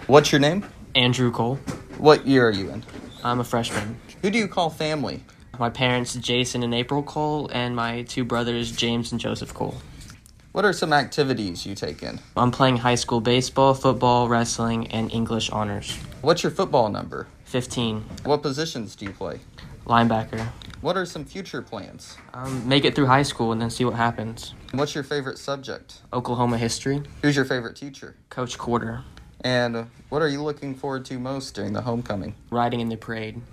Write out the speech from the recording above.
What's your name? Andrew Cole. What year are you in? I'm a freshman. Who do you call family? My parents, Jason and April Cole, and my two brothers, James and Joseph Cole. What are some activities you take in? I'm playing high school baseball, football, wrestling, and English honors. What's your football number? 15. What positions do you play? Linebacker. What are some future plans? Make it through high school and then see what happens. What's your favorite subject? Oklahoma history. Who's your favorite teacher? Coach Quarter. And what are you looking forward to most during the homecoming? Riding in the parade.